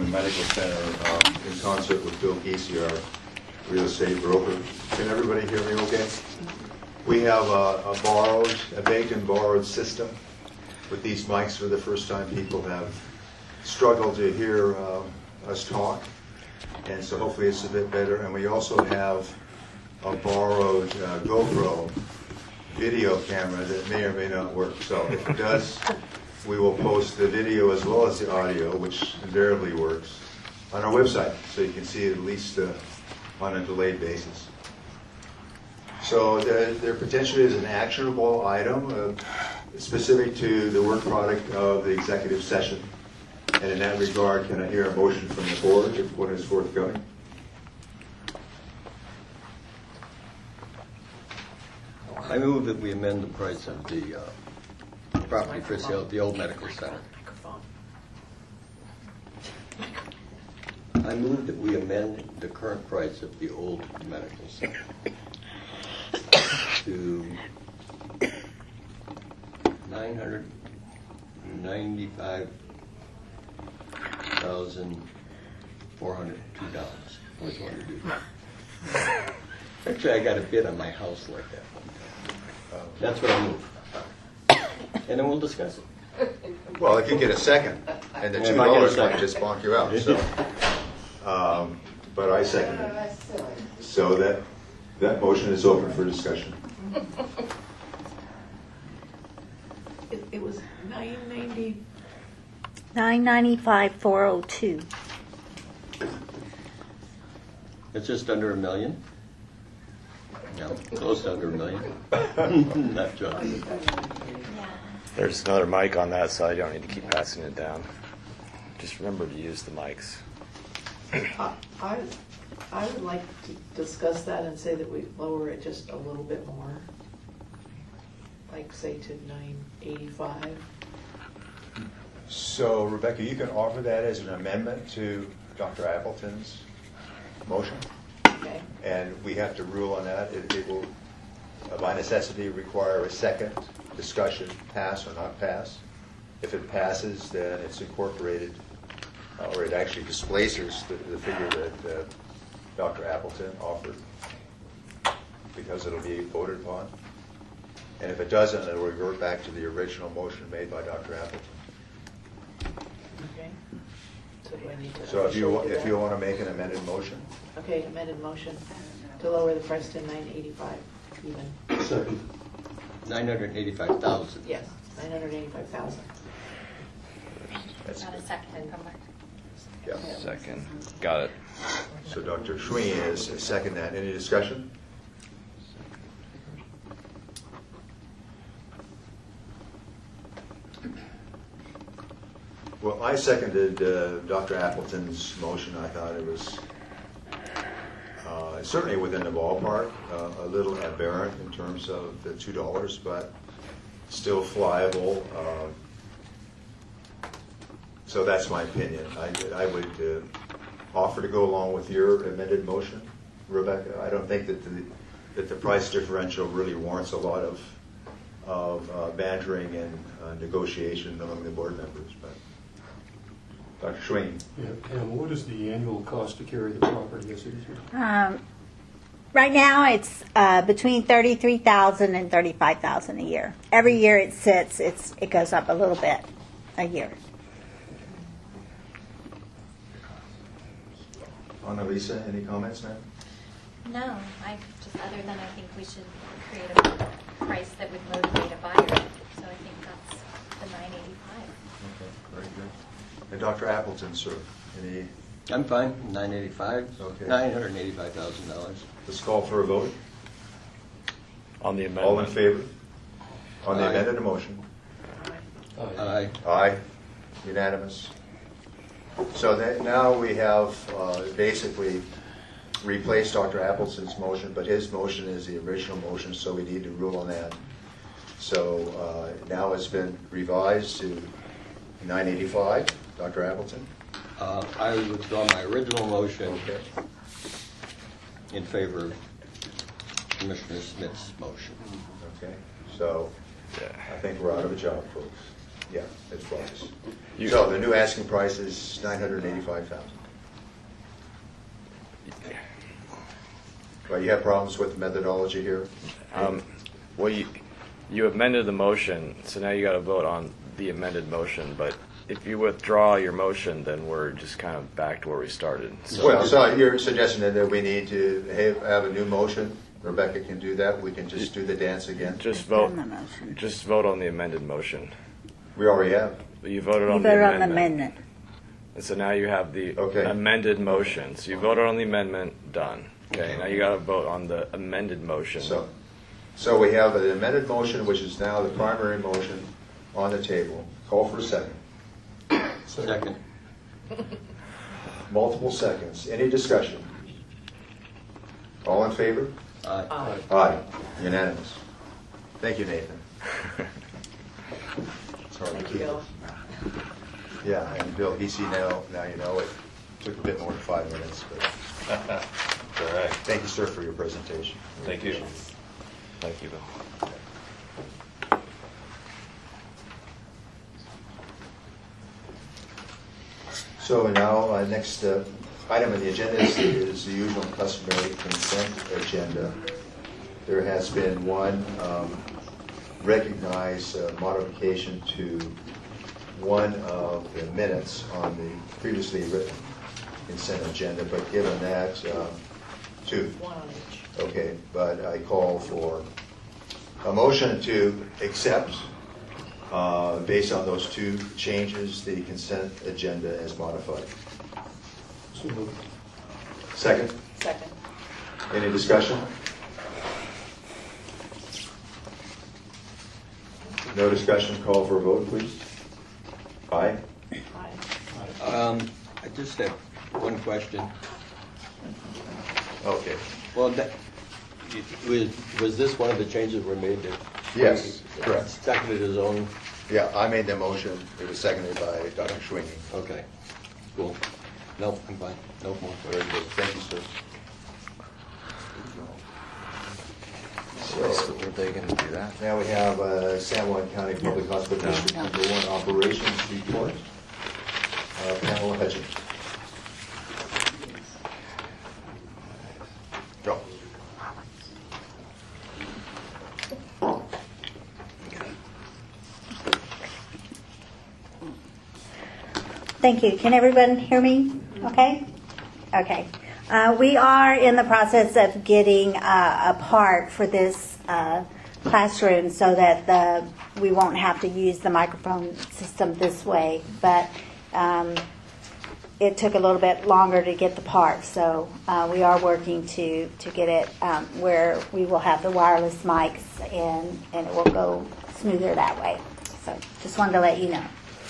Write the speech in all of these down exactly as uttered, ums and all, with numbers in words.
Medical Center um, in concert with Bill Giese, our real estate broker. Can everybody hear me okay? We have a, a borrowed, a baked and borrowed system with these mics. For the first time, people have struggled to hear uh, us talk, and so hopefully it's a bit better. And we also have a borrowed uh, GoPro video camera that may or may not work. So if it does, we will post the video as well as the audio, which invariably works, on our website, so you can see it at least uh, on a delayed basis. So there, there potentially is an actionable item uh, specific to the work product of the executive session. And in that regard, can I hear a motion from the board if one is forthcoming? I move that we amend the price of the uh, property for sale at the old medical center. I move that we amend the current price of the old medical center to nine hundred ninety-five thousand four hundred two dollars. Which one to do? Actually, I got a bid on my house like that one time. That's what I move. And then we'll discuss it. Well, if you get a second, and the Yeah, two if I get a dollars might second. just bonk you out. So, um, but I second it. So that that motion is open for discussion. It, it was nine ninety. Nine ninety-five four oh two. It's just under a million. No, close to under a million. Not joking. There's another mic on that side. You don't need to keep passing it down. Just remember to use the mics. I, I I would like to discuss that and say that we lower it just a little bit more. Like say to nine eighty-five. So, Rebecca, you can offer that as an amendment to Doctor Appleton's motion, Okay. and we have to rule on that. It, it will, uh, by necessity, require a second discussion, pass or not pass. If it passes, then it's incorporated, uh, or it actually displaces the, the figure that uh, Doctor Appleton offered, because it'll be voted upon. And if it doesn't, it'll revert back to the original motion made by Doctor Appleton. Okay. So do I need to? So if you, wa- officially do if you that? want to make an amended motion, Okay, amended motion to lower the price to nine eighty-five even. Second. Nine hundred eighty-five thousand. Yes, nine hundred eighty-five thousand. that's Not a good. second from Yeah. Second. Got it. So Doctor Schween is second that. Any discussion? Well, I seconded uh, Doctor Appleton's motion. I thought it was uh, certainly within the ballpark, uh, a little aberrant in terms of the two dollars, but still flyable. Uh, so that's my opinion. I, I would uh, offer to go along with your amended motion, Rebecca. I don't think that the that the price differential really warrants a lot of of uh, bantering and uh, negotiation among the board members, but. Doctor Schween. Yeah, Pam, what is the annual cost to carry the property as it is now? Um, right now, it's uh, between thirty-three thousand and thirty-five thousand a year. Every year it sits, it's it goes up a little bit a year. Annalisa, any comments, ma'am? No, I just, other than I think we should create a price that would motivate a buyer. So I think that's the nine eighty-five. Okay, very good. And Doctor Appleton, sir, any? I'm fine. Nine eighty-five. Okay. Nine hundred eighty-five thousand dollars. Let's call for a vote. On the amendment. All in favor? On the Aye. amended motion? Aye. Aye. Unanimous. So that now we have uh, basically replaced Doctor Appleton's motion, but his motion is the original motion, so we need to rule on that. So uh, now it's been revised to nine eighty-five. Doctor Appleton? Uh, I withdraw my original motion Okay. in favor of Commissioner Smith's motion. Okay. So Yeah. I think we're out of a job, folks. Yeah, it's bonus. You- So the new asking price is nine hundred eighty-five thousand. Well, you have problems with the methodology here? Um, well, you, you amended the motion, so now you got to vote on the amended motion. But if you withdraw your motion, then we're just kind of back to where we started. So Well, so you're suggesting that we need to have, have a new motion? Rebecca can do that. We can just do the dance again. just vote. On the motion. Just vote on the amended motion. We already have. You voted You on the voted on amendment. the amendment. And so now you have the Okay. amended motion. So you voted on the amendment, done. Okay, now you got to vote on the amended motion. So, so we have an amended motion, which is now the primary motion on the table. Call for a second. Second. Multiple seconds. Any discussion? All in favor? Aye. Aye. Aye. Unanimous. Thank you, Nathan. Sorry, Thank you, keep- Bill. Yeah, and Bill, he see now, now you know it took a bit more than five minutes, but All right. thank you, sir, for your presentation. Thank you. Thank you, Bill. So now, uh, next uh, item on the agenda is, is the usual and customary consent agenda. There has been one um, recognized uh, modification to one of the minutes on the previously written consent agenda, but given that, uh, two. One on each. Okay, but I call for a motion to accept, uh, based on those two changes, the consent agenda as modified. So moved. Second, Second. any discussion? No discussion, call for a vote, please. Aye? Aye. Um, I just have one question. Okay. Well, that, was, was this one of the changes we made that? Yes, correct. Seconded his own? Yeah, I made the motion, it was seconded by Doctor Schwingy. Okay, cool. Nope, I'm fine. No more. Very good, thank you, sir. So, So, were they going to do that? now we have uh, San Juan County Public Hospital No. District Number One Operations Report. Uh, Pamela Hutchins. Go. Thank you. Can everyone hear me? Okay? Okay. Uh, we are in the process of getting uh, a part for this uh, classroom so that the, we won't have to use the microphone system this way. But um, it took a little bit longer to get the part, so uh, we are working to, to get it um, where we will have the wireless mics and, and it will go smoother that way. So just wanted to let you know.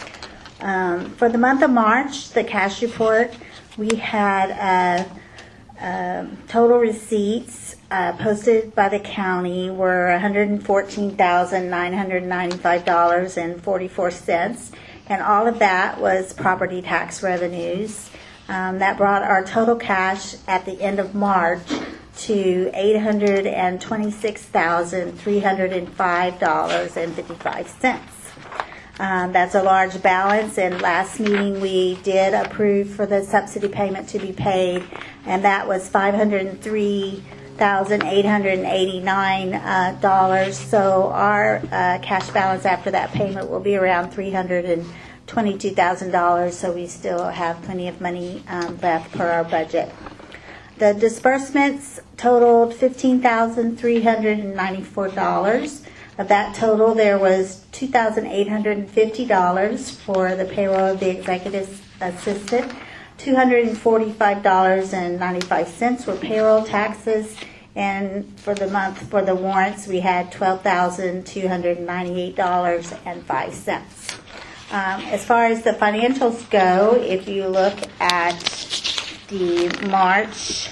Um, for the month of March, the cash report, we had uh, um, total receipts uh, posted by the county were one hundred fourteen thousand nine hundred ninety-five dollars and forty-four cents, and all of that was property tax revenues. Um, that brought our total cash at the end of March to eight hundred twenty-six thousand three hundred five dollars and fifty-five cents. Um, that's a large balance, and last meeting we did approve for the subsidy payment to be paid, and that was five hundred three thousand eight hundred eighty-nine dollars. So our uh, cash balance after that payment will be around three hundred twenty-two thousand dollars, so we still have plenty of money um, left per our budget. The disbursements totaled fifteen thousand three hundred ninety-four dollars. Of that total, there was two thousand eight hundred fifty dollars for the payroll of the executive assistant, two hundred forty-five dollars and ninety-five cents were payroll taxes, and for the month for the warrants, we had twelve thousand two hundred ninety-eight dollars and five cents. Um, as far as the financials go, if you look at the March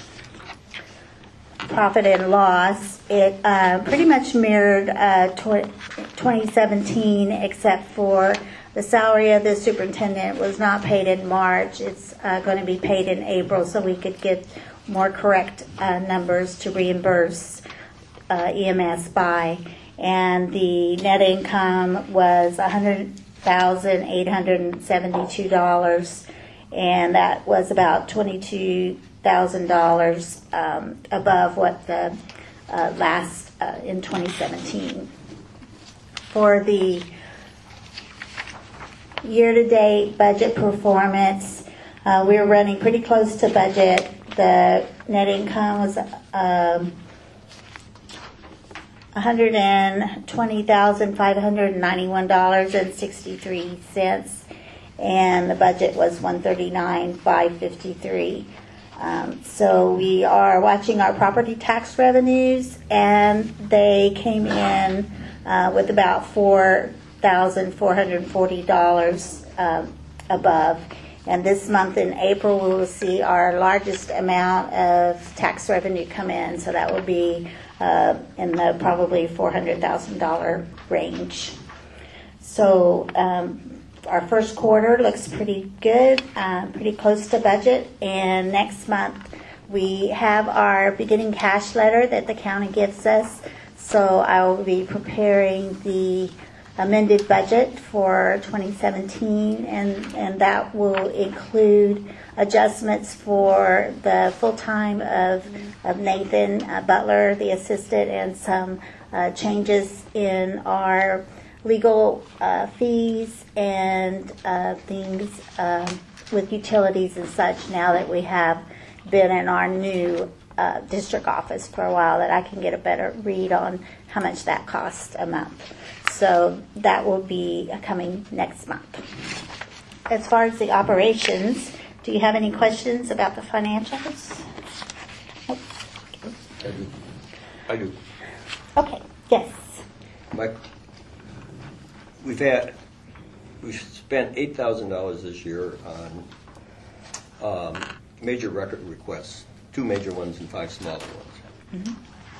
profit and loss, it uh, pretty much mirrored uh, tw- twenty seventeen, except for the salary of the superintendent was not paid in March. It's uh, going to be paid in April, so we could get more correct uh, numbers to reimburse uh, E M S by. And the net income was one hundred thousand eight hundred seventy-two dollars, and that was about twenty-two thousand dollars um, above what the uh, last uh, in twenty seventeen. For the year-to-date budget performance, uh, we were running pretty close to budget. The net income was um, one hundred twenty thousand five hundred ninety-one dollars and sixty-three cents, and the budget was one hundred thirty-nine thousand five hundred fifty-three dollars. Um, so we are watching our property tax revenues, and they came in uh, with about four thousand four hundred forty dollars um, above. And this month in April, we will see our largest amount of tax revenue come in. So that will be uh, in the probably four hundred thousand dollars range. So um, our first quarter looks pretty good, uh, pretty close to budget. And next month, we have our beginning cash letter that the county gives us. So I will be preparing the amended budget for twenty seventeen, and, and that will include adjustments for the full-time of, of Nathan uh, Butler, the assistant, and some uh, changes in our legal uh, fees and uh, things uh, with utilities and such now that we have been in our new uh, district office for a while, that I can get a better read on how much that costs a month. So that will be coming next month. As far as the operations, do you have any questions about the financials? Nope. I do. I do. Okay, yes. Mike, we've had, we've spent eight thousand dollars this year on um, major record requests, two major ones and five smaller ones. Mm-hmm.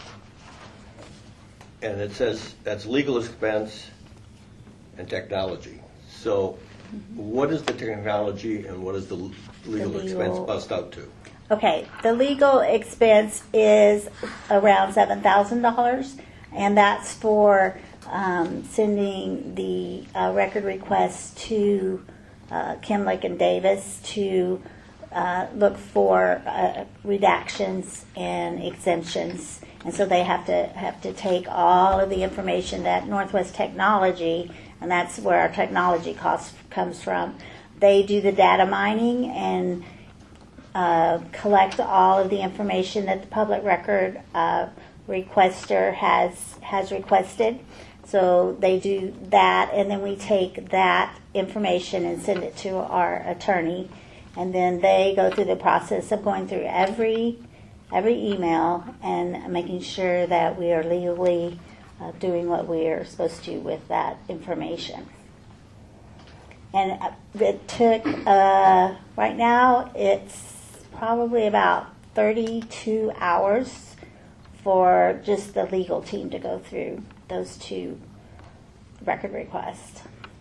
And it says that's legal expense and technology. So what is the technology and what is the legal, The legal- expense bust out to? Okay, the legal expense is around seven thousand dollars, and that's for um, sending the uh, record request to uh, Kimlick and Davis to uh, look for uh, redactions and exemptions. And so they have to have to take all of the information that Northwest Technology, and that's where our technology cost comes from. They do the data mining and uh, collect all of the information that the public record uh, requester has has requested. So they do that, and then we take that information and send it to our attorney, and then they go through the process of going through every every email and making sure that we are legally uh, doing what we are supposed to with that information. And it took, uh, right now, it's probably about thirty-two hours for just the legal team to go through those two record requests.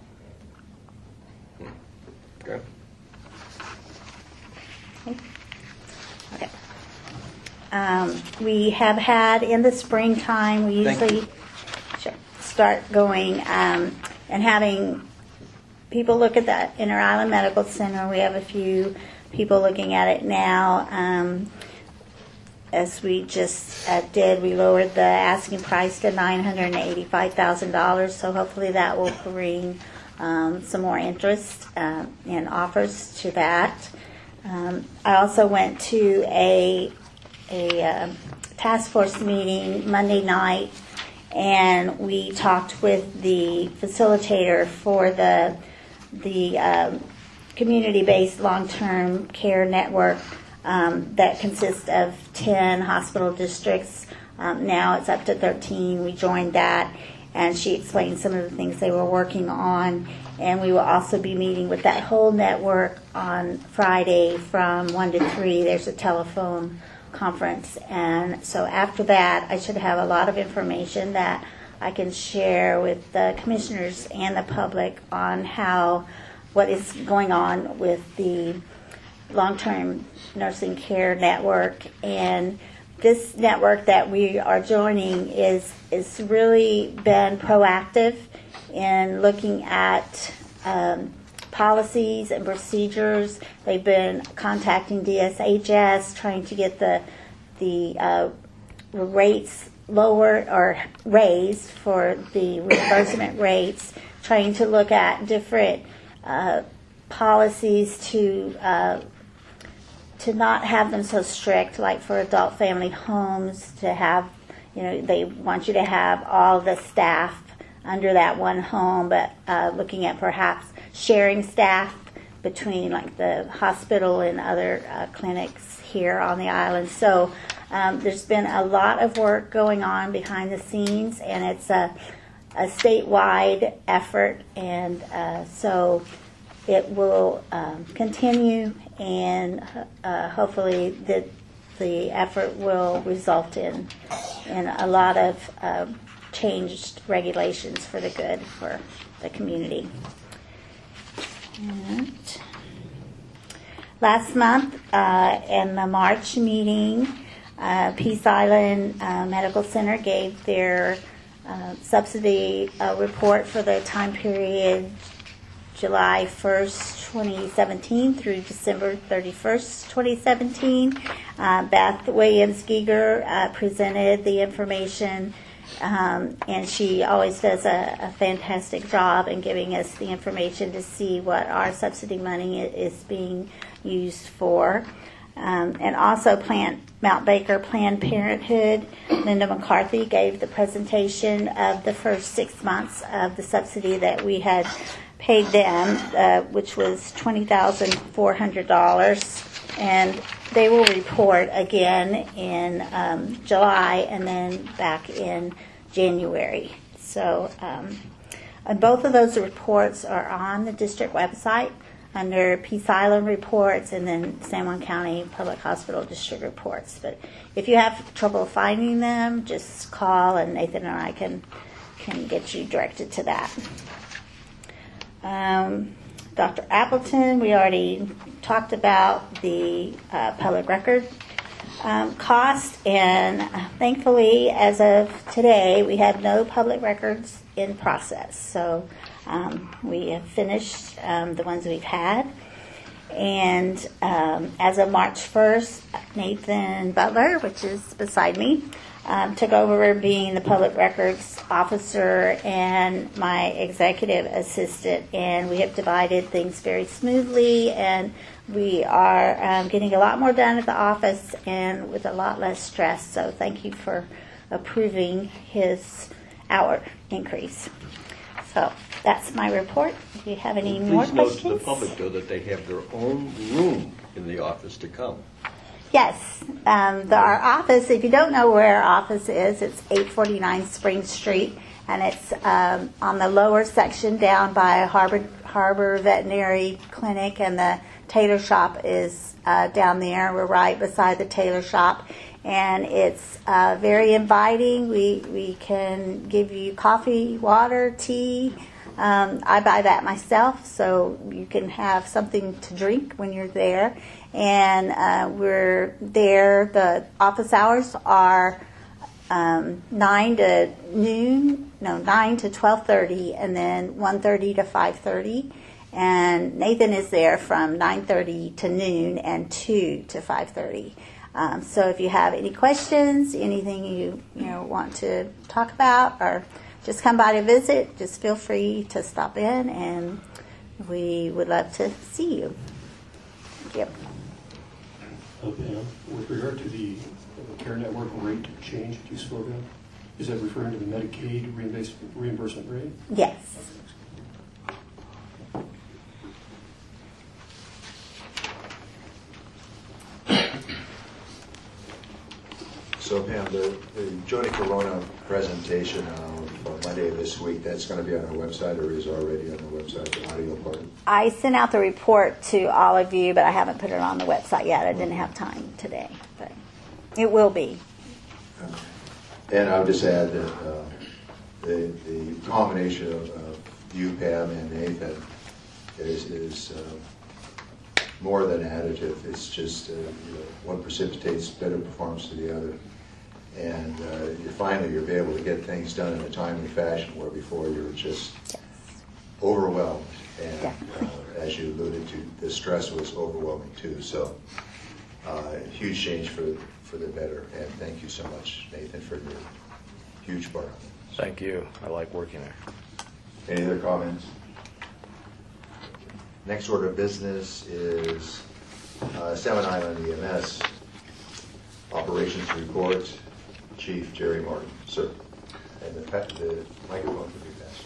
Okay. Okay. Um, we have had in the springtime, we Thank usually you. sure, start going um, and having people look at the Inter Island Medical Center. We have a few people looking at it now. Um, as we just uh, did, we lowered the asking price to nine hundred eighty-five thousand dollars, so hopefully that will bring um, some more interest uh, and offers to that. Um, I also went to a a uh, task force meeting Monday night, and we talked with the facilitator for the the um, community-based long-term care network um, that consists of ten hospital districts. Um, now it's up to thirteen. We joined that, and she explained some of the things they were working on. And we will also be meeting with that whole network on Friday from one to three. There's a telephone conference. And so after that, I should have a lot of information that I can share with the commissioners and the public on how, what is going on with the long-term nursing care network. And this network that we are joining is is really been proactive in looking at um, policies and procedures. They've been contacting D S H S, trying to get the the uh, rates lowered or raised for the reimbursement rates, trying to look at different uh, policies to uh, to not have them so strict, like for adult family homes, to have, you know, they want you to have all the staff under that one home, but uh, looking at perhaps sharing staff between like the hospital and other uh, clinics here on the island. So um, there's been a lot of work going on behind the scenes, and it's a, a statewide effort, and uh, so it will um, continue, and uh, hopefully the the effort will result in in a lot of uh, changed regulations for the good for the community. And last month, uh, in the March meeting, uh, Peace Island uh, Medical Center gave their uh, subsidy uh, report for the time period July first, twenty seventeen through December thirty-first, twenty seventeen. Uh, Beth Williams Giger uh, presented the information, um, and she always does a, a fantastic job in giving us the information to see what our subsidy money is being used for. Um, and also Plant, Mount Baker Planned Parenthood, Linda McCarthy gave the presentation of the first six months of the subsidy that we had paid them, uh, which was twenty thousand four hundred dollars, and they will report again in um, July and then back in January. So um, and both of those reports are on the district website under Peace Island reports and then San Juan County Public Hospital District reports. But if you have trouble finding them, just call and Nathan and I can can get you directed to that. Um, Doctor Appleton, we already talked about the uh, public record um, cost, and thankfully, as of today, we have no public records in process. So um, we have finished um, the ones we've had. And um, as of March first, Nathan Butler, which is beside me, Um, took over being the public records officer and my executive assistant, and we have divided things very smoothly, and we are um, getting a lot more done at the office and with a lot less stress. So thank you for approving his hour increase. So that's my report. Do you have any more Please note questions? to the public, though, that they have their own room in the office to come. Yes, um, the, our office, if you don't know where our office is, it's eight forty-nine Spring Street, and it's um, on the lower section down by Harbor, Harbor Veterinary Clinic, and the tailor shop is uh, down there. We're right beside the tailor shop, and it's uh, very inviting. We, we can give you coffee, water, tea. Um, I buy that myself, so you can have something to drink when you're there. And uh, we're there. The office hours are um, nine to noon, no, nine to twelve thirty, and then one thirty to five thirty. And Nathan is there from nine thirty to noon and two to five thirty. Um, so if you have any questions, anything you you know want to talk about, or just come by to visit, just feel free to stop in, and we would love to see you. Thank you. Okay, with regard to the uh, Care Network rate change that you spoke of, is that referring to the Medicaid reimbursement, reimbursement rate? Yes. So Pam, the, the Joni Corona presentation of uh, Monday of this week, that's going to be on our website, or is already on our website, the audio part? I sent out the report to all of you, but I haven't put it on the website yet. I didn't have time today, but it will be. And I would just add that uh, the, the combination of, of you, Pam, and Nathan is, is uh, more than additive. It's just uh, you know, one precipitates better performance to the other. And uh, you finally you'll be able to get things done in a timely fashion, where before you were just overwhelmed. And Definitely. uh, as you alluded to, the stress was overwhelming too. So uh, huge change for, for the better. And thank you so much, Nathan, for your huge part on it. Thank you. I like working there. Any other comments? Next order of business is uh, Salmon Island E M S operations report. Chief Jerry Martin, sir. And the, pa- the microphone can be passed.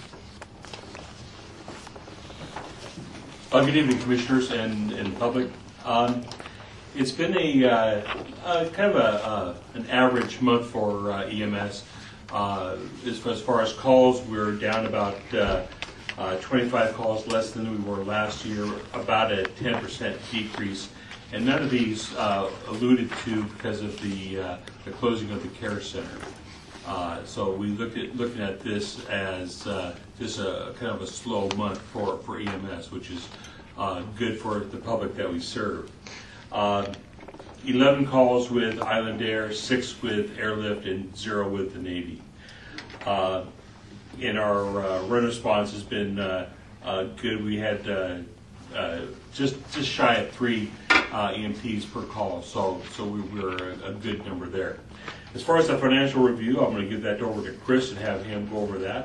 Uh, good evening, commissioners and, and public. Um, it's been a uh, uh, kind of a uh, an average month for uh, E M S. Uh, as, as far as calls, we're down about uh, uh, twenty-five calls less than we were last year, about a ten percent decrease. And none of these uh, alluded to because of the uh, the closing of the care center. Uh, so we look at looking at this as uh, just a kind of a slow month for, for E M S, which is uh, good for the public that we serve. Uh, eleven calls with Island Air, six with Airlift, and zero with the Navy. Uh, and our uh, run response has been uh, uh, good. We had uh, uh, just just shy of three uh, E M Ts per call, so so we were a, a good number there. As far as the financial review, I'm going to give that over to Chris and have him go over that.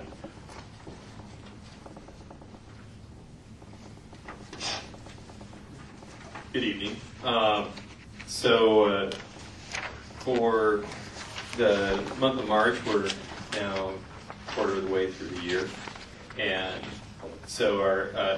Good evening. Um, so uh, for the month of March, we're now a quarter of the way through the year, and so our uh,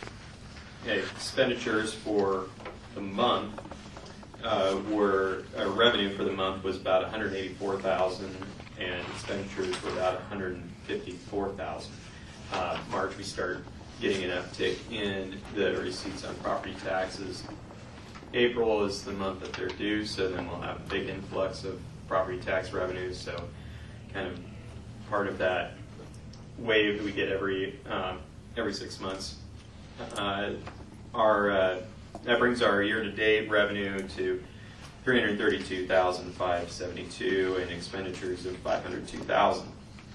expenditures for the month uh, were uh, revenue for the month was about one hundred eighty-four thousand dollars, and expenditures were about one hundred fifty-four thousand dollars. Uh, March, we start getting an uptick in the receipts on property taxes. April is the month that they're due, so then we'll have a big influx of property tax revenues. So kind of part of that wave we get every um, every six months. Uh, our uh, that brings our year-to-date revenue to three hundred thirty-two thousand five hundred seventy-two and expenditures of five hundred two thousand.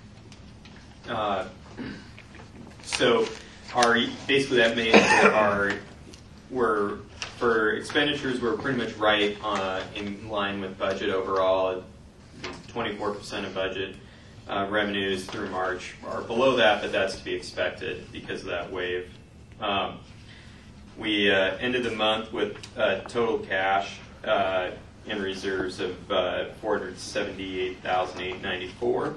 Uh, so our basically that means that our we're for expenditures we're pretty much right uh, in line with budget overall. twenty-four percent of budget. Uh, revenues through March are below that, but that's to be expected because of that wave. Um, we uh, ended the month with uh, total cash uh, in reserves of uh, four hundred seventy-eight thousand eight hundred ninety-four,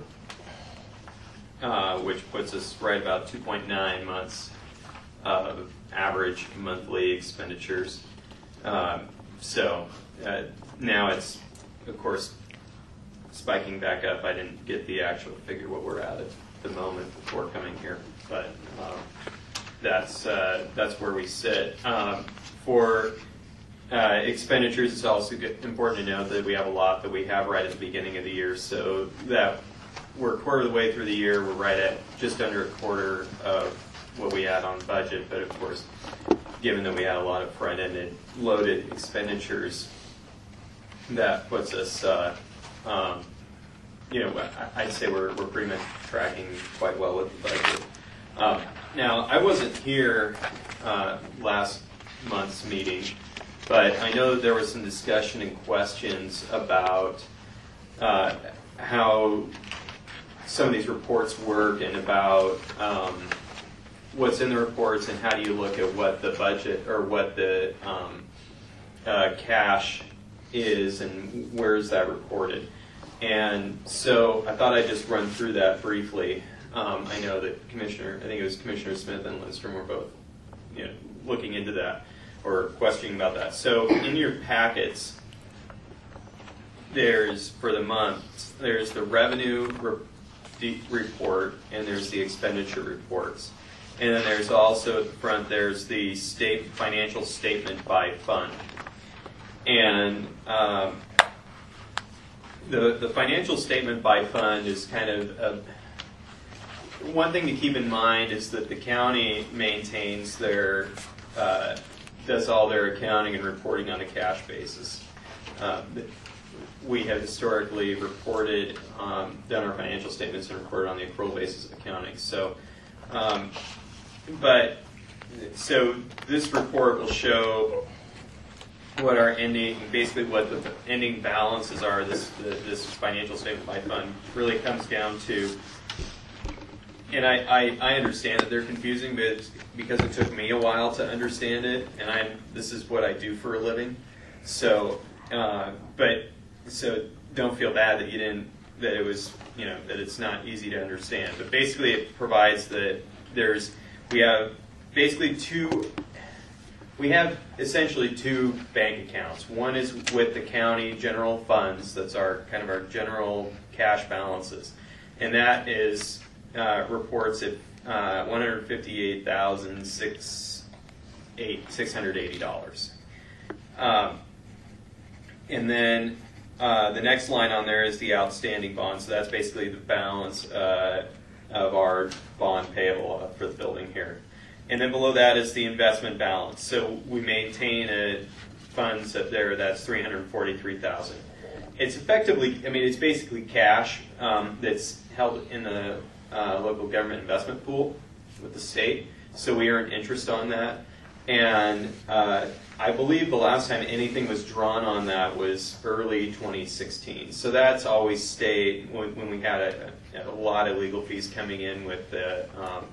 uh, which puts us right about two point nine months of average monthly expenditures. Um, so uh, now it's, of course, spiking back up. I didn't get the actual figure what we're at at the moment before coming here, but um, that's uh, that's where we sit. Um, for uh, expenditures, it's also good, important to note that we have a lot that we have right at the beginning of the year, so that we're a quarter of the way through the year. We're right at just under a quarter of what we had on budget, but of course, given that we had a lot of front-ended loaded expenditures, that puts us uh, Um, you know, I'd say we're we're pretty much tracking quite well with the budget. Um, now, I wasn't here uh, last month's meeting, but I know that there was some discussion and questions about uh, how some of these reports work and about um, what's in the reports and how do you look at what the budget or what the um, uh, cash is and where is that reported. And so I thought I'd just run through that briefly. Um, I know that Commissioner, I think it was Commissioner Smith and Lindstrom were both, you know, looking into that or questioning about that. So in your packets, there's, for the month, there's the revenue re- report and there's the expenditure reports. And then there's also at the front, there's the state financial statement by fund. And um, the the financial statement by fund is kind of a, one thing to keep in mind is that the county maintains their uh, does all their accounting and reporting on a cash basis. Uh, we have historically reported um, done our financial statements and reported on the accrual basis of accounting. So, um, but so this report will show what our ending, basically what the ending balances are. This the, this financial statement by fund really comes down to, and I, I, I understand that they're confusing, but it's because it took me a while to understand it, and I this is what I do for a living. So, uh, but so don't feel bad that you didn't that it was you know that it's not easy to understand. But basically, it provides that there's we have basically two. We have essentially two bank accounts. One is with the county general funds. That's our kind of our general cash balances, and that is uh, reports at uh, one hundred fifty-eight thousand six hundred eighty dollars. Um, and then uh, the next line on there is the outstanding bond. So that's basically the balance uh, of our bond payable for the building here. And then below that is the investment balance. So we maintain a funds up there that's three hundred forty-three thousand dollars. It's effectively, I mean, it's basically cash um, that's held in the uh, local government investment pool with the state. So we earn interest on that. And uh, I believe the last time anything was drawn on that was early twenty sixteen. So that's always stayed when, when we had a, a lot of legal fees coming in with the um,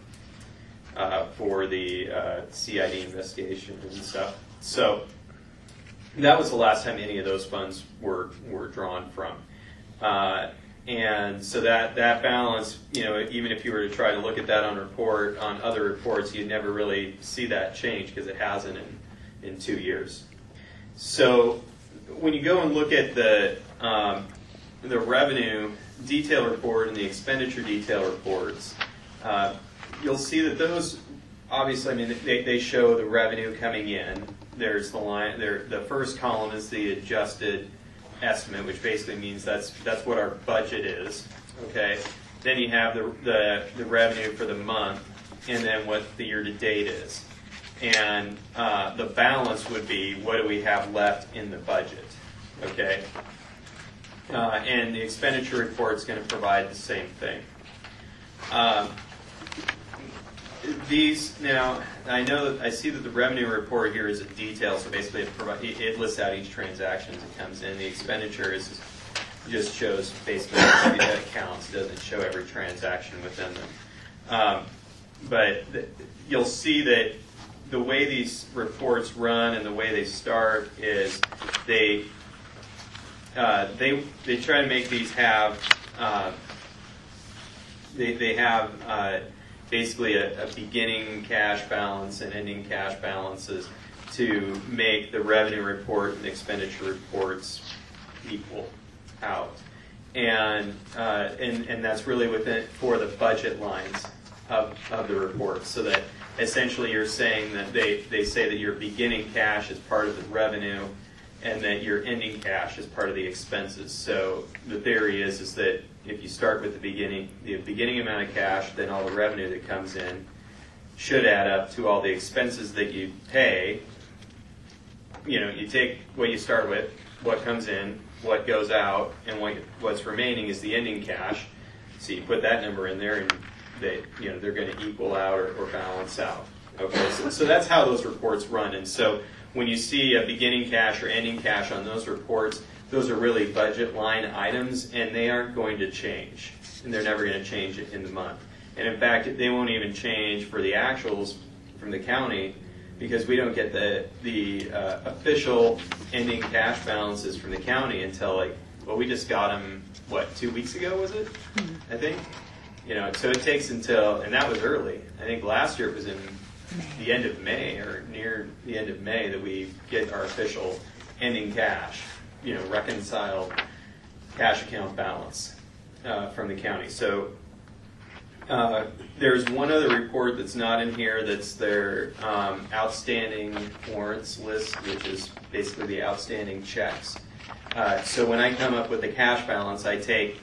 Uh, for the uh, C I D investigation and stuff. So that was the last time any of those funds were were drawn from. Uh, and so that, that balance, you know, even if you were to try to look at that on report on other reports, you'd never really see that change because it hasn't in, in two years. So when you go and look at the um, the revenue detail report and the expenditure detail reports, uh, you'll see that those, obviously, I mean, they, they show the revenue coming in. There's the line, there, the first column is the adjusted estimate, which basically means that's that's what our budget is, okay? Then you have the, the, the revenue for the month, and then what the year-to-date is. And uh, the balance would be, what do we have left in the budget, okay? Uh, and the expenditure report is going to provide the same thing. Um, These now, I know that I see that the revenue report here is a detail, so basically it, provi- it lists out each transaction as it comes in. The expenditure is just shows basically every that accounts. It doesn't show every transaction within them. Um, but th- you'll see that the way these reports run and the way they start is they uh, they they try to make these have uh, they they have. Uh, basically a, a beginning cash balance and ending cash balances to make the revenue report and expenditure reports equal out. And uh, and, and that's really within for the budget lines of, of the report. So that essentially you're saying that they, they say that your beginning cash is part of the revenue and that your ending cash is part of the expenses. So the theory is is that if you start with the beginning, the beginning amount of cash, then all the revenue that comes in should add up to all the expenses that you pay. You know, you take what you start with, what comes in, what goes out, and what what's remaining is the ending cash. So you put that number in there, and they, you know, they're going to equal out or, or balance out. Okay, so, so that's how those reports run. And so when you see a beginning cash or ending cash on those reports, those are really budget line items, and they aren't going to change. And they're never going to change it in the month. And in fact, they won't even change for the actuals from the county because we don't get the the uh, official ending cash balances from the county until, like, well, we just got them, what, two weeks ago, was it? I think. You know, so it takes until, and that was early. I think last year it was in the end of May or near the end of May that we get our official ending cash. You know, reconciled cash account balance uh, from the county. So uh, there's one other report that's not in here. That's their um, outstanding warrants list, which is basically the outstanding checks. Uh, so when I come up with the cash balance, I take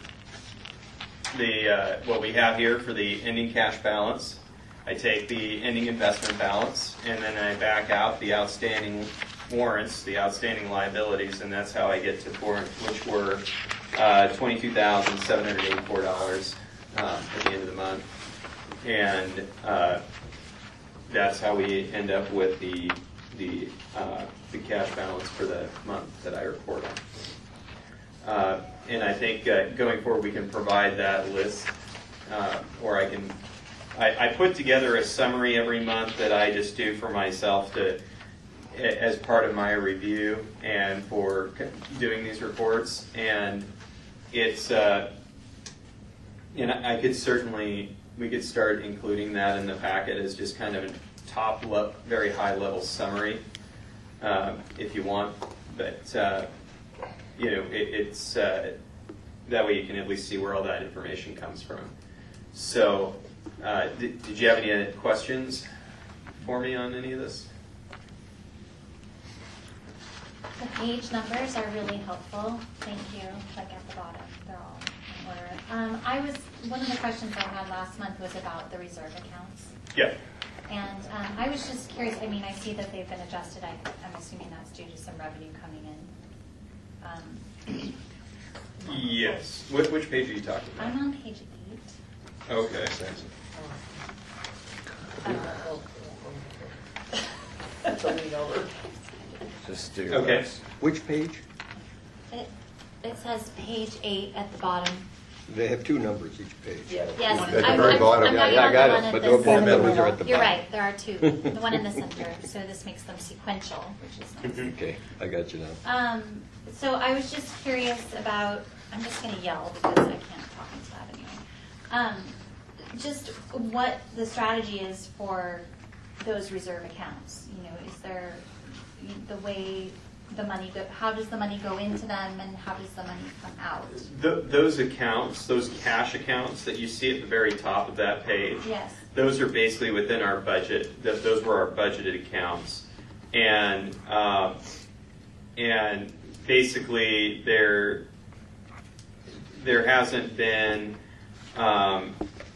the uh, what we have here for the ending cash balance. I take the ending investment balance, and then I back out the outstanding warrants, the outstanding liabilities, and that's how I get to warrant, which were uh, twenty-two thousand seven hundred eighty-four dollars um, at the end of the month. And uh, that's how we end up with the the uh, the cash balance for the month that I report on. Uh, and I think uh, going forward we can provide that list, uh, or I can. I, I put together a summary every month that I just do for myself to, as part of my review and for doing these reports, and it's. Uh, and I could certainly we could start including that in the packet as just kind of a top, le- very high level summary, uh, if you want. But uh, you know, it, it's uh, that way you can at least see where all that information comes from. So. Uh, did, did you have any questions for me on any of this? The page numbers are really helpful. Thank you. Like at the bottom, they're all in order. Um, I was one of the questions I had last month was about the reserve accounts. Yeah. And um, I was just curious. I mean, I see that they've been adjusted. I, I'm assuming that's due to some revenue coming in. Um, yes. Which, which page are you talking about? I'm on page eight. Okay. That's a lean over. Just do Okay. this. Which page? It, it says page eight at the bottom. They have two numbers each page. Yeah. Yes, At the I'm, very I'm, bottom. I'm Yeah, talking yeah, I about got the it, one at but the both center. numbers are at the You're bottom. right, there are two. The one in the center, so this makes them sequential, which is nice. Okay, I got you now. Um, so I was just curious about, I'm just going to yell because I can't talk into that anyway. Um, just what the strategy is for those reserve accounts. You know, is there the way the money go, how does the money go into them and how does the money come out? Th- those accounts, those cash accounts that you see at the very top of that page, Yes. those are basically within our budget. Th- those were our budgeted accounts. And um, and basically there there hasn't been um,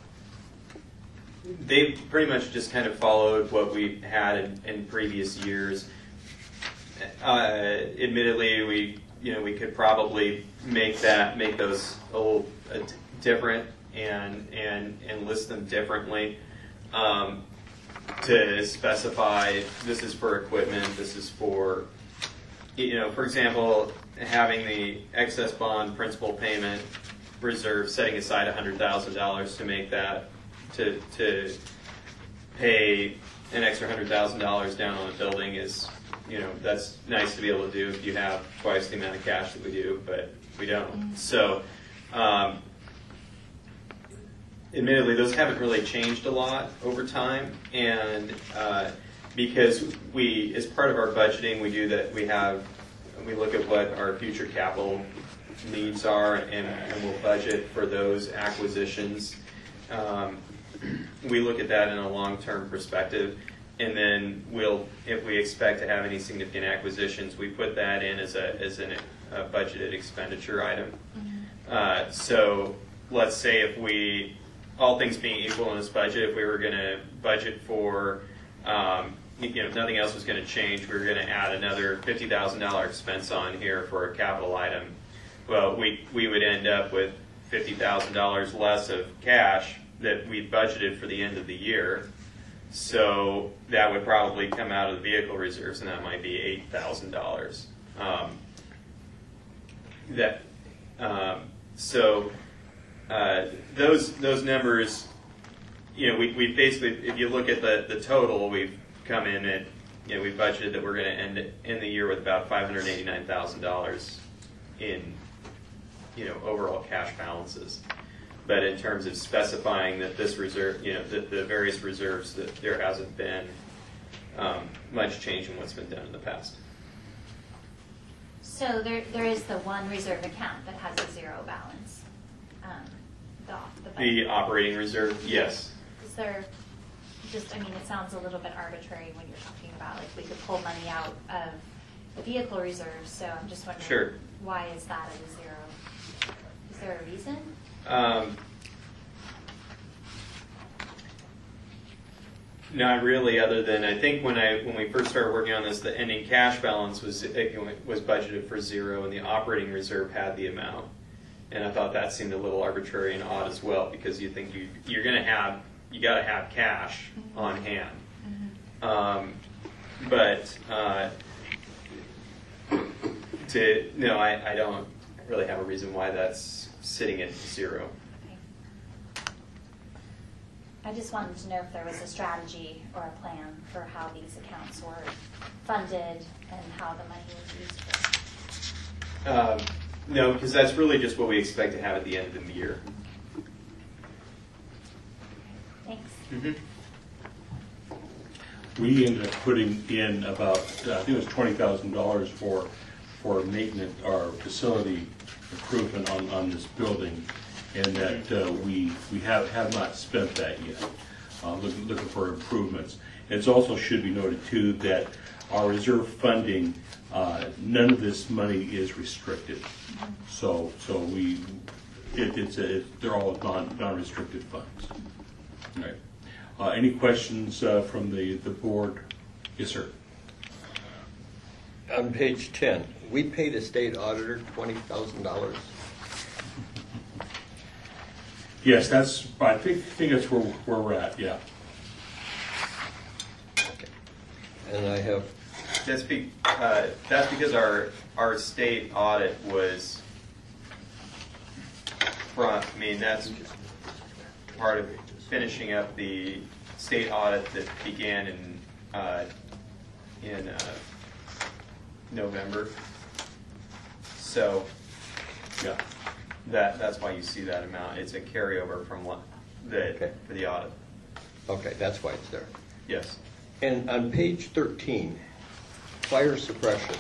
they've pretty much just kind of followed what we've had in, in previous years. Uh, admittedly, we you know we could probably make that make those a little uh, d- different and and and list them differently um, to specify this is for equipment, this is for you know for example having the excess bond principal payment reserve, setting aside one hundred thousand dollars to make that to to pay an extra one hundred thousand dollars down on the building is. You know, that's nice to be able to do if you have twice the amount of cash that we do, but we don't. So, um, admittedly, those haven't really changed a lot over time, and uh, because we, as part of our budgeting, we do that. We have, we look at what our future capital needs are, and, and we'll budget for those acquisitions. Um, we look at that in a long-term perspective. And then we'll, if we expect to have any significant acquisitions, we put that in as a as an, a budgeted expenditure item. Mm-hmm. Uh, so let's say if we, all things being equal in this budget, if we were going to budget for, um, you know, if nothing else was going to change, we were going to add another fifty thousand dollars expense on here for a capital item. Well, we we would end up with fifty thousand dollars less of cash that we budgeted for the end of the year. So that would probably come out of the vehicle reserves, and that might be eight thousand dollars. Um, that um, so uh, those those numbers, you know, we we basically, if you look at the the total, we've come in at, you know, we budgeted that we're going to end end the year with about five hundred eighty-nine thousand dollars in, you know, overall cash balances. But in terms of specifying that this reserve, you know, the, the various reserves, that there hasn't been um, much change in what's been done in the past. So there, there is the one reserve account that has a zero balance. Um, the, the, The operating reserve, yes. Is there just, I mean, it sounds a little bit arbitrary when you're talking about, like, we could pull money out of the vehicle reserve, so I'm just wondering, Sure. Why is that at a zero? Is there a reason? Um, not really, other than I think when I when we first started working on this, the ending cash balance was was budgeted for zero, and the operating reserve had the amount. And I thought that seemed a little arbitrary and odd as well, because you think you you're going to have you got to have cash mm-hmm. on hand. Mm-hmm. Um, but uh, to no, I, I don't really have a reason why that's sitting at zero. I just wanted to know if there was a strategy or a plan for how these accounts were funded and how the money was used for. Um, no, because that's really just what we expect to have at the end of the year. Thanks. Mm-hmm. We ended up putting in about, uh, I think it was twenty thousand dollars for, for maintenance, or facility improvement on, on this building, and that uh, we, we have, have not spent that yet, uh, looking, looking for improvements. It also should be noted too that our reserve funding, uh, none of this money is restricted. So, so we, it, it's a, it, they're all non, non-restricted funds. All right. Uh, any questions uh, from the, the board? Yes, sir. On page ten, we paid a state auditor twenty thousand dollars. Yes, that's, I think, I think that's where, where we're at, yeah. Okay. And I have, That's be, uh, that's because our our state audit was front. I mean, that's part of finishing up the state audit that began in uh, in uh, November. So, Yeah. that that's why you see that amount. It's a carryover from what the Okay. for the audit. okay, that's why it's there. Yes. And on page thirteen, fire suppression.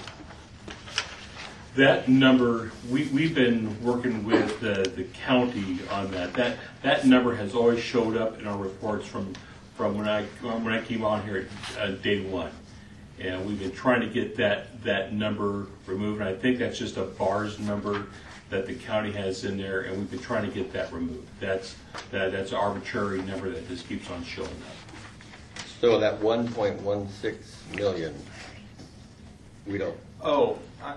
That number, we, we've been working with the, the county on that. That that number has always showed up in our reports from, from when I when I came on here at uh, day one. And we've been trying to get that, that number removed. And I think that's just a bars number that the county has in there, and we've been trying to get that removed. That's that, that's an arbitrary number that just keeps on showing up. So that one point one six million, we don't, Oh, I,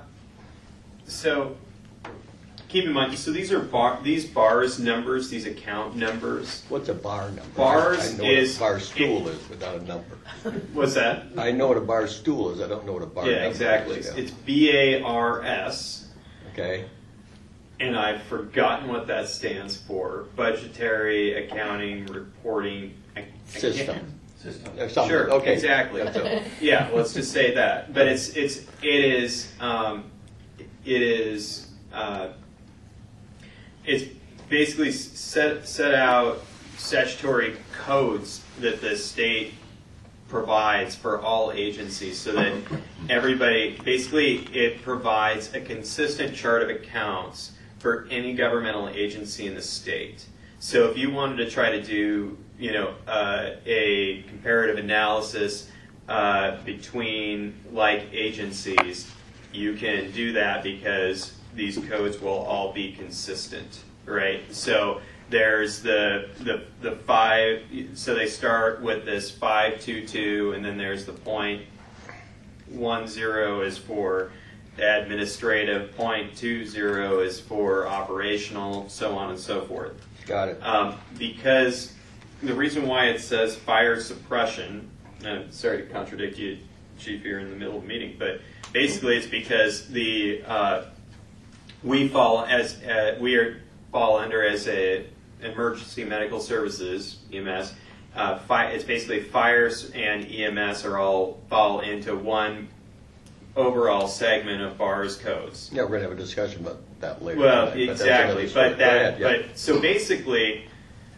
so keep in mind. So these are bar, these bars numbers, these account numbers. what's a bar number? Bars I know is- what a bar stool is without a number. What's that? I know what a bar stool is, I don't know what a bar number Yeah, is. exactly. Yeah. It's B A R S, Okay, and I've forgotten what that stands for. Budgetary Accounting Reporting Ac- system. System. Or something. Sure, Okay. exactly. That's all. Yeah, let's just say that. But it's it's it is um, it is uh, it's basically set set out statutory codes that the state provides for all agencies, so that everybody basically it provides a consistent chart of accounts for any governmental agency in the state. So if you wanted to try to do, you know, uh, a comparative analysis uh, between like agencies, you can do that because these codes will all be consistent, right? So there's the the the five. So they start with this five two two, and then there's the point one zero is for administrative, point two zero is for operational, so on and so forth. Got it. Um, because the reason why it says fire suppression, and sorry to contradict you, Chief, here in the middle of the meeting, but basically it's because the uh, we fall as uh, we are fall under as a emergency medical services E M S. Uh, fi- it's basically fires and E M S are all fall into one overall segment of bars codes. Yeah, we're gonna have a discussion about that later. Well, tonight, but that's exactly, another story. but Go that, ahead, yeah. but so basically,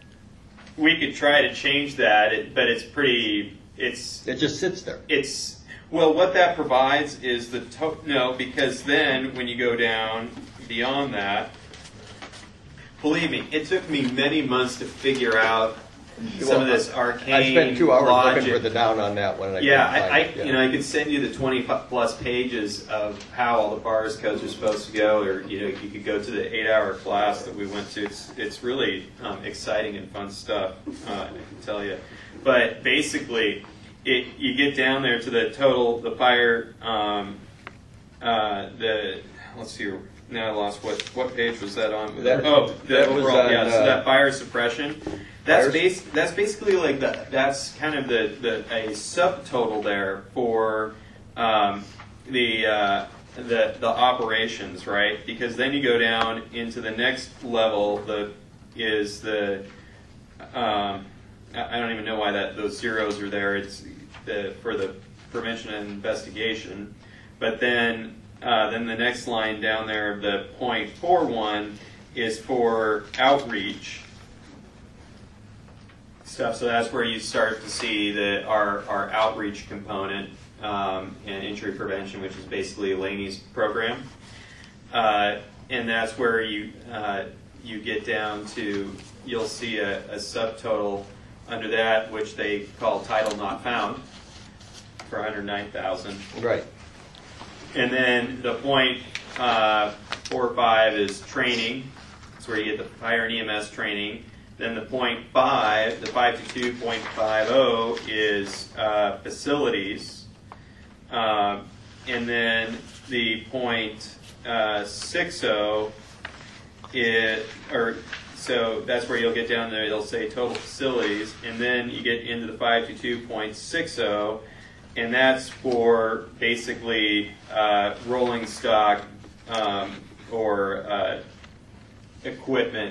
we could try to change that, it- but it's pretty, it's, It just sits there. it's, well, what that provides is the, to- no, because then, when you go down beyond that, believe me, it took me many months to figure out some of this arcane I spent two hours logic. looking for the down on that one. And I Yeah, couldn't I, find I it, yeah. you know, I could send you the twenty plus pages of how all the bars codes are supposed to go, or you know, you could go to the eight-hour class that we went to. It's it's really um, exciting and fun stuff, uh, I can tell you. But basically, it you get down there to the total, the fire, um, uh, the let's see, now I lost what, what page was that on? That- oh, the that was overall, on, yeah, so uh, that fire suppression. That's fire- base, that's basically like the, that's kind of the, the, a subtotal there for, um, the, uh, the, the operations, right? Because then you go down into the next level, the, is the, um, I I don't even know why that, those zeros are there. It's the, for the prevention and investigation. But then, uh, then the next line down there, the point four one, is for outreach stuff. So that's where you start to see the our our outreach component um, and injury prevention, which is basically Laney's program, uh, and that's where you uh, you get down to. You'll see a, a subtotal under that, which they call title not found, for one hundred nine thousand. Right. And then the point uh, four five is training. That's where you get the fire and E M S training. Then the point five, the five to two point five zero is uh, facilities. Uh, and then the point uh, six zero is, or so that's where you'll get down there. It'll say total facilities, and then you get into the five to two point six zero. And that's for basically uh, rolling stock um, or uh, equipment,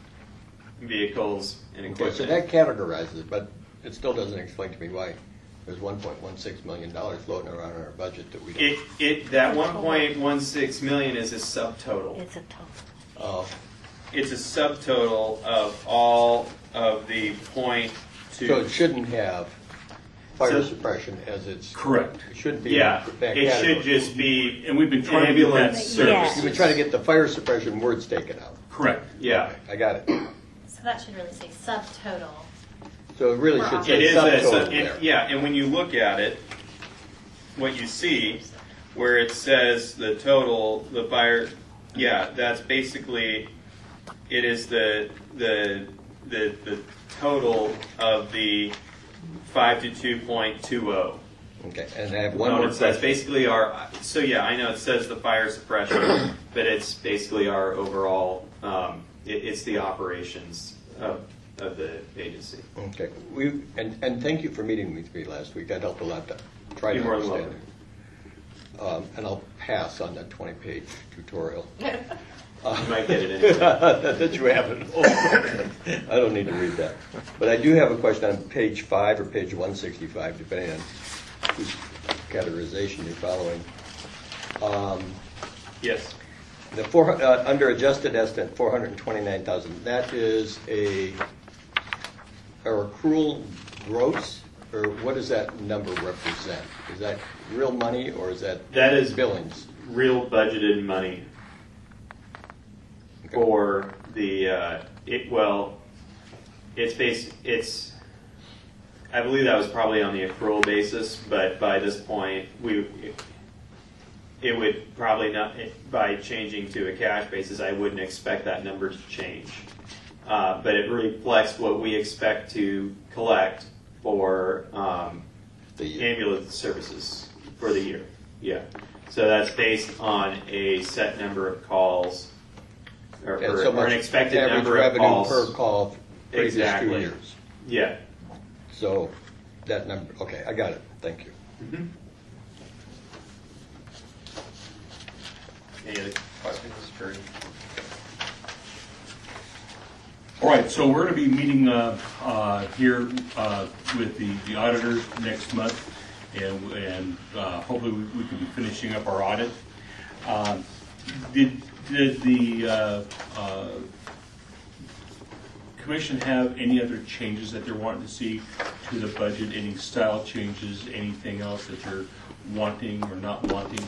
vehicles, and Okay, equipment. so that categorizes it, but it still doesn't explain to me why there's one point one six million dollars floating around in our budget that we don't. It, it that one point one six million is a subtotal. It's a total. Oh, It's a subtotal of all of the point two. so it shouldn't have fire So- suppression as it's. Correct. It shouldn't be. Yeah, in that it category. should just be And we've been trying to get that. ambulance services. You've been trying to get the fire suppression words taken out. Correct. Yeah. I got it. So that should really say subtotal. So it really We're should off. say It is a, subtotal sub- there. and- yeah, and when you look at it, what you see, where it says the total, the fire, yeah, that's basically, it is the, the, the, the total of the five to two point two oh. Okay, and I have one more That's question. basically our, so yeah, I know it says the fire suppression, but it's basically our overall, um, it, it's the operations of, of the agency. Okay, we, and, and thank you for meeting with me last week. That helped a lot to try to You're more than understand it. Um, and I'll pass on that twenty-page tutorial. You might get it anyway. That you haven't. I don't need to read that. But I do have a question on page five or page one sixty-five, depending on whose categorization you're following. Um, Yes. The four, uh, under adjusted estimate, four hundred twenty-nine thousand, that is a, a accrual gross, or what does that number represent? Is that real money, or is that? That is billings? real budgeted money for the, uh, it, well, it's based, it's, I believe that was probably on the accrual basis, but by this point, we, it would probably not, by changing to a cash basis, I wouldn't expect that number to change. Uh, but it reflects what we expect to collect for um, The year. ambulance services for the year. Yeah. So that's based on a set number of calls, or, And or, so or much an expected average number of revenue calls. per call for previous two Exactly. years. Yeah. So that number, okay, I got it. Thank you. Mm-hmm. Any other questions for? All right, so we're going to be meeting uh, uh, here uh, with the, the auditors next month, and, and uh, hopefully we, we can be finishing up our audit. Um, did did the uh, uh, commission have any other changes that they're wanting to see to the budget? Any style changes? Anything else that you're wanting or not wanting?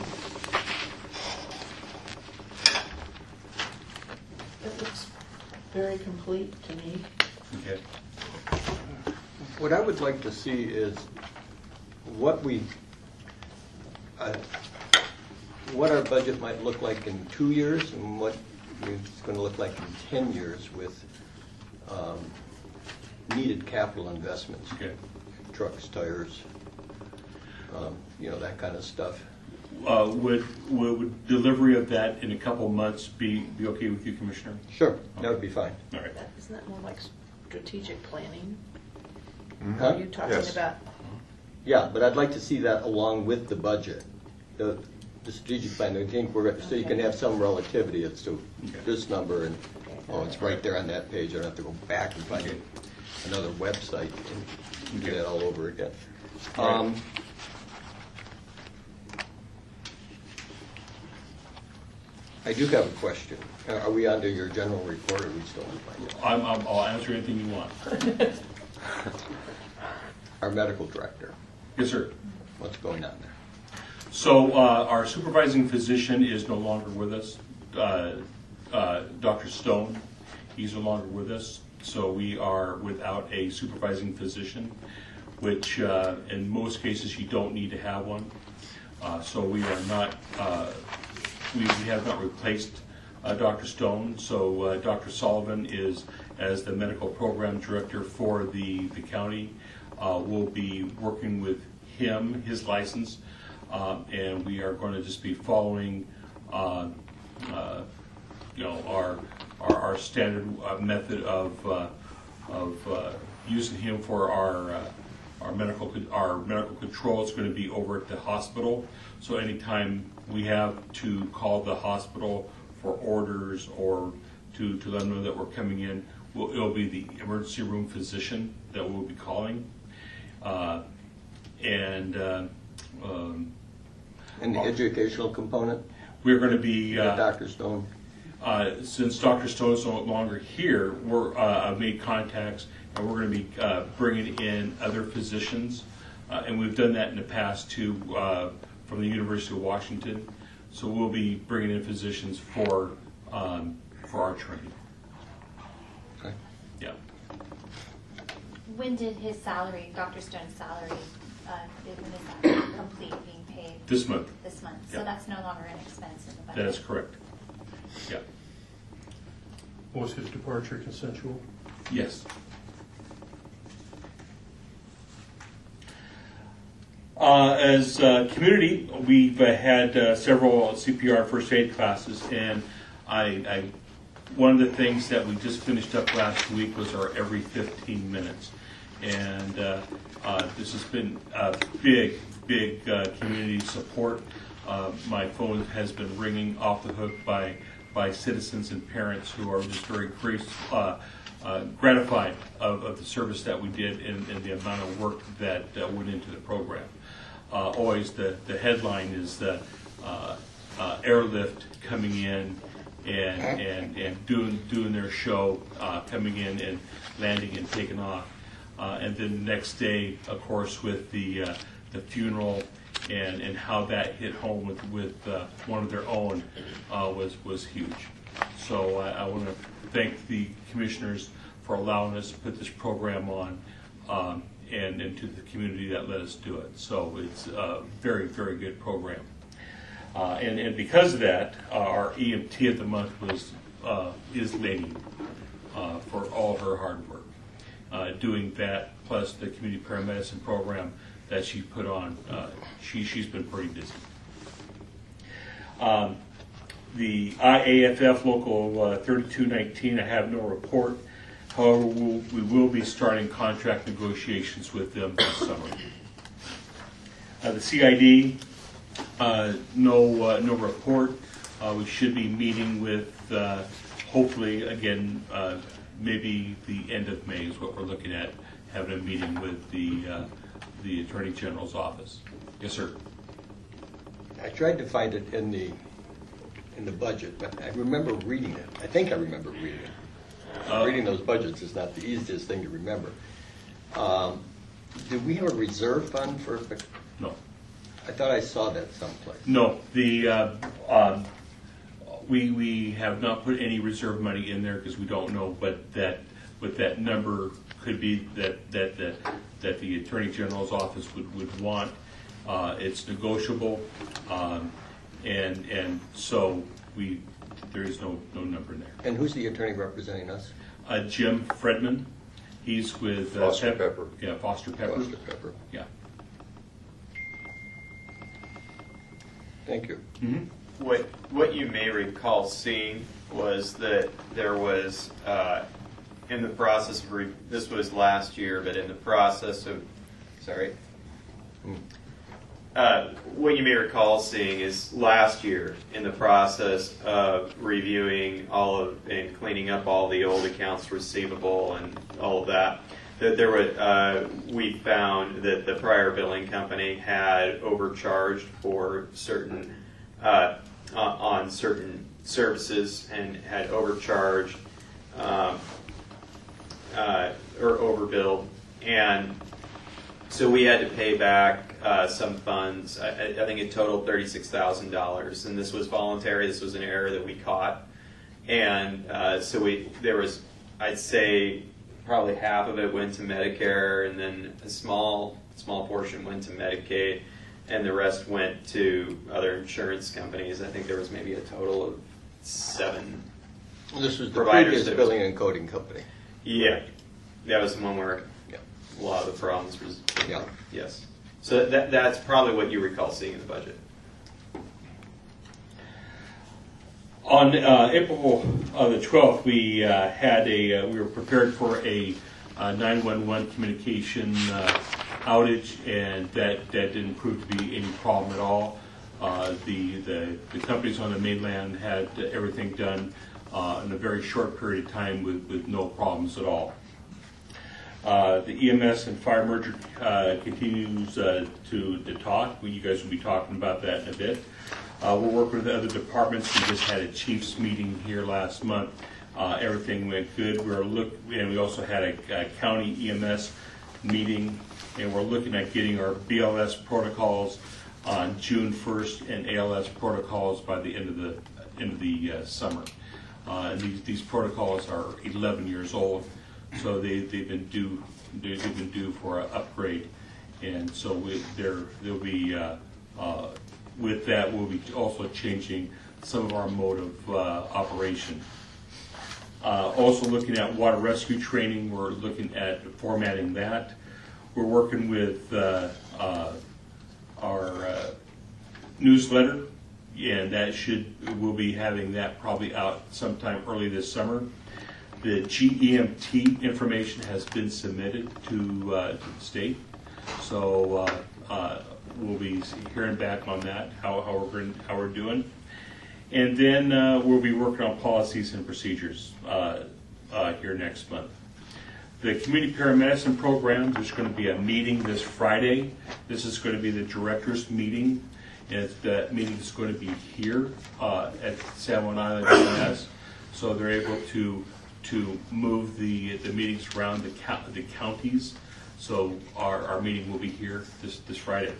It looks very complete to me. Okay. What I would like to see is what we, uh, what our budget might look like in two years and what it's going to look like in ten years with um, needed capital investments. Okay. Trucks, tires, um, you know, that kind of stuff. uh, would, would would delivery of that in a couple months be, be okay with you, Commissioner? Sure, that would be fine. All right. That- Isn't that more like strategic planning? Huh? Are you talking Yes. about, Yeah, but I'd like to see that along with the budget, the, the strategic plan. I think we're, so you can have some relativity as to this number and, oh, it's right there on that page. I don't have to go back and find another website and do that all over again. Um, I do have a question. Uh, Are we under your general report, or are we still on finance? I'm, I'm, I'll answer anything you want. Our medical director, Yes, sir. what's going on there? So uh, our supervising physician is no longer with us. Uh, uh, Doctor Stone, he's no longer with us. So we are without a supervising physician, which uh, in most cases you don't need to have one. Uh, so we are not, uh, we, we have not replaced uh, Doctor Stone. So uh, Doctor Sullivan is, as the medical program director for the, the county, uh, will be working with him, his license, uh, and we are going to just be following, uh, uh, you know, our our, our standard uh, method of uh, of uh, using him for our uh, our medical con- our medical control. Is going to be over at the hospital. So anytime we have to call the hospital for orders or to to let them know that we're coming in, we'll, it'll be the emergency room physician that we'll be calling. Uh, and uh, um, And the educational component, we're going to be, uh, uh, Doctor Stone? uh, since Doctor Stone is no longer here, we're uh, I've made contacts, and we're going to be uh, bringing in other physicians, uh, and we've done that in the past too, uh, from the University of Washington. So we'll be bringing in physicians for um, for our training. Okay. Yeah. When did his salary, Doctor Stone's salary, uh, did- when is that complete being paid? This month. This month. Yeah. So that's no longer an expense in the budget. That is correct. Yeah. Was his departure consensual? Yes. Uh, as a community, we've uh, had uh, several C P R first aid classes, and I, I, one of the things that we just finished up last week was our every fifteen minutes. And uh, uh, this has been a big, big uh, community support. Uh, my phone has been ringing off the hook by, by citizens and parents who are just very grace, uh, uh, gratified of, of the service that we did and, and the amount of work that uh, went into the program. Uh, always the, the headline is the uh, uh, airlift coming in and, and, and doing, doing their show, uh, coming in and landing and taking off. Uh, and then the next day, of course, with the uh, the funeral and, and how that hit home with with uh, one of their own uh, was was huge. So I, I want to thank the commissioners for allowing us to put this program on, um, and and to the community that let us do it. So it's a very very good program. Uh, and and because of that, uh, our E M T of the month was uh, is Lady uh, for all her hard work. Uh, doing that, plus the community paramedicine program that she put on, uh, she, she's been pretty busy. Um, the I A F F Local uh, thirty-two nineteen, I have no report. However, we'll, we will be starting contract negotiations with them this summer. Uh, the C I D, uh, no, uh, no report. Uh, we should be meeting with, uh, hopefully, again, uh, maybe the end of May is what we're looking at, having a meeting with the uh, the Attorney General's office. Yes, sir. I tried to find it in the, in the budget, but I remember reading it. I think I remember reading it. Uh, Reading those budgets is not the easiest thing to remember. Um, do we have a reserve fund for, No. I thought I saw that someplace. No. The uh, um, we we have not put any reserve money in there because we don't know, but that what that number could be that that that, that the Attorney General's office would, would want. Uh, it's negotiable, um, and and so we there is no no number in there. And who's the attorney representing us? Uh, Jim Fredman, he's with uh, Foster Pep- Pepper. Yeah, Foster Pepper. Foster Pepper. Yeah. Thank you. Mm-hmm. What, what you may recall seeing was that there was, uh, in the process of, re- this was last year, but in the process of, sorry, uh, what you may recall seeing is last year in the process of reviewing all of and cleaning up all the old accounts receivable and all of that, that there were, uh, we found that the prior billing company had overcharged for certain, uh, on certain services and had overcharged um, uh, or overbilled, and so we had to pay back uh, some funds. I, I think it totaled thirty-six thousand dollars, and this was voluntary. This was an error that we caught, and uh, so we there was, I'd say, probably half of it went to Medicare, and then a small small portion went to Medicaid, and the rest went to other insurance companies. I think there was maybe a total of seven. This was the providers previous that- billing and coding company. Yeah, that was the one where Yeah. a lot of the problems was. Yeah. Yes. So that that's probably what you recall seeing in the budget. On uh, April uh, the twelfth, we uh, had a uh, we were prepared for a uh, nine one one communication uh, outage, and that, that didn't prove to be any problem at all. Uh, the, the the companies on the mainland had everything done uh, in a very short period of time with, with no problems at all. Uh, the E M S and fire merger uh, continues uh, to, to talk. You guys will be talking about that in a bit. Uh, we're working with the other departments. We just had a chiefs meeting here last month. Uh, everything went good. We're look, and we also had a, a county E M S meeting, and we're looking at getting our B L S protocols on June first and A L S protocols by the end of the end of the uh, summer. Uh, and these these protocols are eleven years old, so they they've been due they've been due for an upgrade, and so we, there there'll be. Uh, uh, With that, we'll be also changing some of our mode of uh, operation. Uh, also looking at water rescue training, we're looking at formatting that. We're working with uh, uh, our uh, newsletter, and that should, we'll be having that probably out sometime early this summer. The G E M T information has been submitted to, uh, to the state, so uh, uh, we'll be hearing back on that, how, how, we're, how we're doing. And then uh, we'll be working on policies and procedures uh, uh, here next month. The community paramedicine program, there's going to be a meeting this Friday. This is going to be the director's meeting. And that meeting is going to be here uh, at San Juan Island E M S. So they're able to to move the the meetings around the, the counties. So our, our meeting will be here this, this Friday.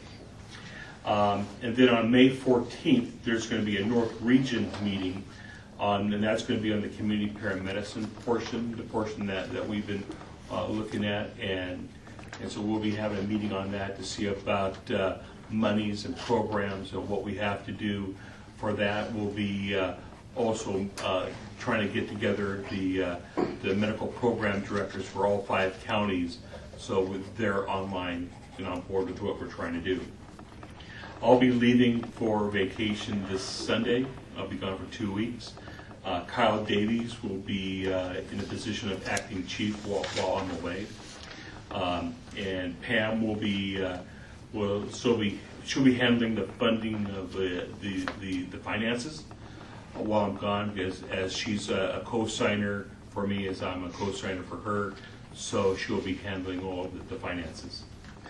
Um, and then on May fourteenth, there's going to be a North Region meeting, on, and that's going to be on the community paramedicine portion, the portion that, that we've been uh, looking at. And, and so we'll be having a meeting on that to see about uh, monies and programs and what we have to do for that. We'll be uh, also uh, trying to get together the, uh, the medical program directors for all five counties, so with they're online and on board with what we're trying to do. I'll be leaving for vacation this Sunday. I'll be gone for two weeks. Uh, Kyle Davies will be uh, in the position of acting chief while, while I'm away. Um, and Pam will be, uh, will still be, she'll be handling the funding of the, the, the, the finances while I'm gone, because as she's a, a co-signer for me as I'm a co-signer for her, so she'll be handling all of the, the finances.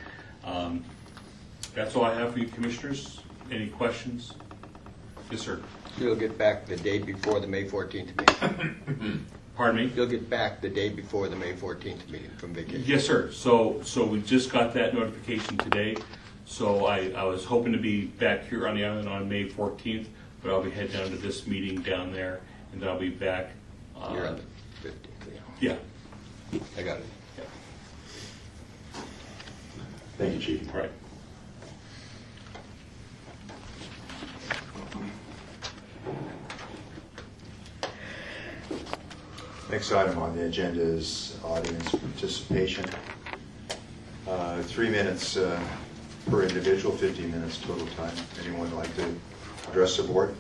Um, That's all I have for you, commissioners. Any questions? Yes, sir. You'll get back the day before the May fourteenth meeting. Pardon me? You'll get back the day before the May fourteenth meeting from vacation. Yes, sir. So, so we just got that notification today. So I, I was hoping to be back here on the island on May fourteenth, but I'll be heading down to this meeting down there, and then I'll be back. Uh, You're on the fifteenth. Yeah. I got it. Yeah. Thank you, Chief. All right. Next item on the agenda is audience participation. Uh, Three minutes uh, per individual, fifteen minutes total time. Anyone like to address the board?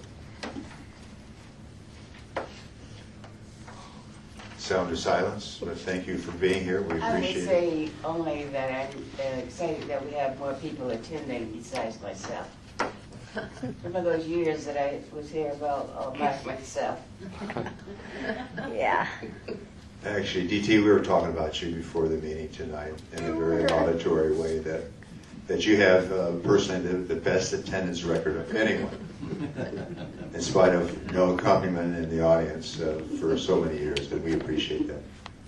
Sound of silence, but thank you for being here. We I would appreciate it. say only that I'm uh, excited that we have more people attending besides myself. Some of those years that I was here about all by myself. Yeah. Actually, D T, we were talking about you before the meeting tonight in a very auditory way, that that you have uh, personally the, the best attendance record of anyone, in spite of no accompaniment in the audience uh, for so many years, and we appreciate that.